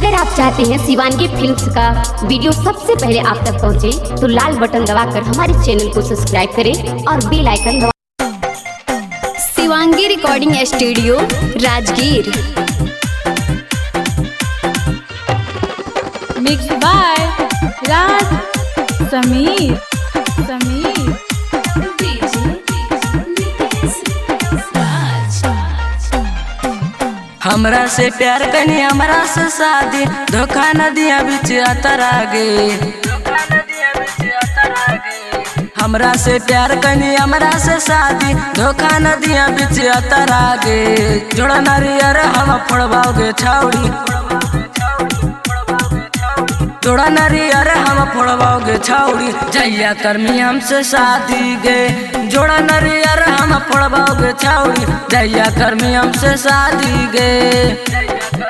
अगर आप चाहते हैं शिवानगी फिल्म्स का वीडियो सबसे पहले आप तक पहुंचे, तो लाल बटन दबाकर हमारे चैनल को सब्सक्राइब करें और बेल आइकन दबा। Shivangi recording studio Rajgir. Mix by Raj Sameer. हमरा से प्यार कनी हमरा से शादी, धोखा न दिया बीच अतरागे। हमरा से प्यार कनी हमरा से शादी, धोखा न दिया बीच अतरागे। जोड़ा नारियर हम फोड़बाओगे छाउड़ी, जोड़ा नारियर हम फोड़बाओगे छाउड़ी। जैया कर्मी हमसे शादी गे, जोड़ा नारियर हम फोड़बाओगे छाउड़ी। जैया कर्मी हमसे शादी गे।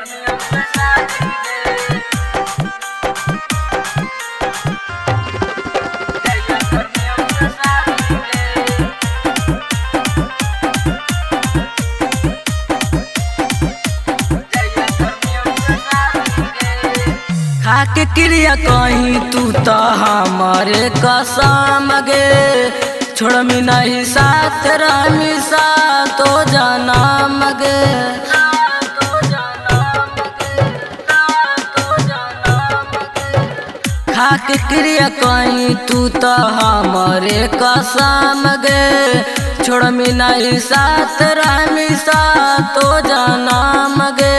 खाके क्रिया कहीं तू तो हमारे कसम गे। छोड़ मी नहीं साथ रमी सा तो जनम गे। खाके क्रिया कहीं तू तो हमारे कसम गे। छोड़ मी नहीं साथ रमी सा तो जनम गे।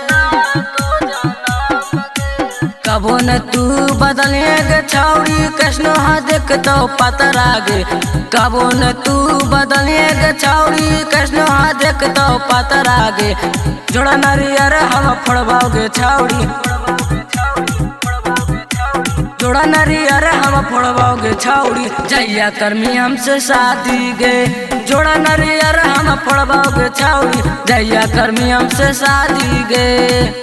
कबो न तू बदलेगे छाउड़ी, कैसनो हा देख तो पतरा गे। कबो न तू बदलेगे छाउड़ी, कैसनो हा देख तो पतरा गे। जोड़ा नारियर हम फोड़बाओगे छाउड़ी, जोड़ा नारियर हम फोड़बाओगे छाउड़ी। जैया कर्मी हमसे शादी गे, जोड़ा नारियर हम फोड़बाओगे छाउड़ी। जैया कर्मी हमसे शादी गे।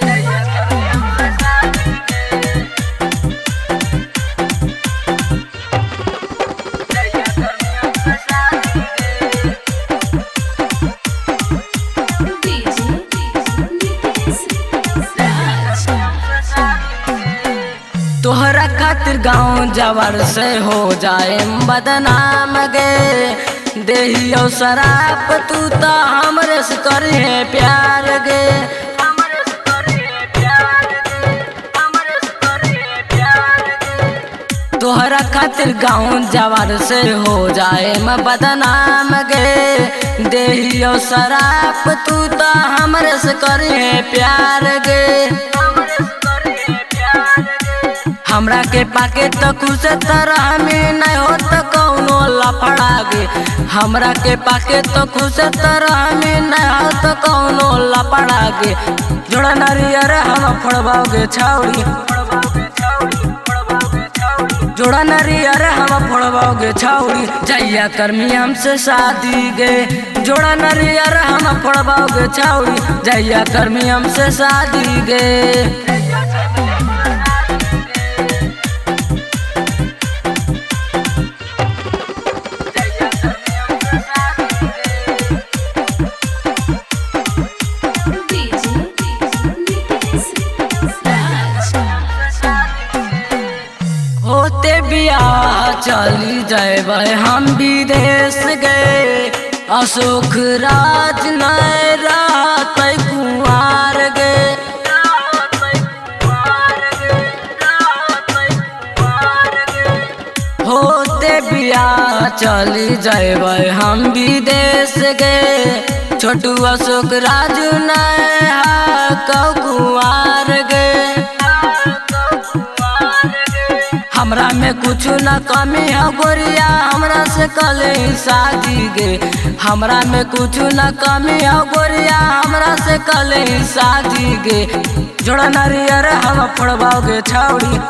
तोहरा खातिर गाँव जवर से हो जाए बदनाम गे। देहियो शराब तू तो हमरे से करे प्यार गे। तोहरा खातिर गाँव जवर से हो जाए बदनाम गे। देहियो शराब तू तो हमरे से करे प्यार गे। हमरा के पाके तो खुश तरह में नहीं हो तो कौनो लफड़ा गे। हमरा के पाके तो खुश तरह में नहीं हो तो कौनो लफड़ा गे। जोड़ा नारियर हम फोड़बाओगे छाउड़ी, जोड़ा नारियर हम फोड़बाओगे छाउड़ी। जैया कर्मी हमसे शादी गे, जोड़ा नारियर हम फोड़बाओगे छाउड़ी। जैया कर्मी हमसे शादी गे। होते बियाह चली जाए हम विदेश गए। अशोक राज नहीं रहत कुंवार गे। होते बियाह चली जाए हम विदेश गए। छोटू अशोक राज नहीं कुंवार गे। हमरा में कुछ न कमी है गोरिया, हमरा से कले शादी गे। हमरा में कुछ न कमी है गोरिया, हमरा से कले शादी गे। जोड़ा नारियर हम फोड़बाओगे छाउड़ी,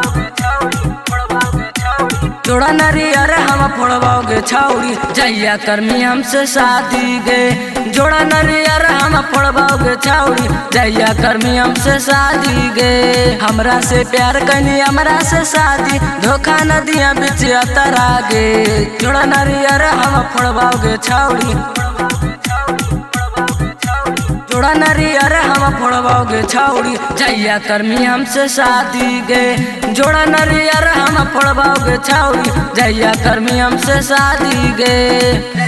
जोड़ा नारियर हम फोड़बाओगे छाउड़ी। जैया कर्मी हमसे शादी गे, जोड़ा नारियर हम फोड़बाओगे छाउड़ी। जैया कर्मी हमसे शादी गे। हमरा से प्यार कनी हमरा से शादी, धोखा न दिया बीच अतरा गे। जोड़ा नारियर हम फोड़बाओगे छाउड़ी, जोड़ा नरियर हम फोड़वाओगे छाउरी जैया कर्मी हमसे शादी गे। जोड़ा नरियर हम फोड़वाओगे छाउरी जैया कर्मी हमसे शादी गे।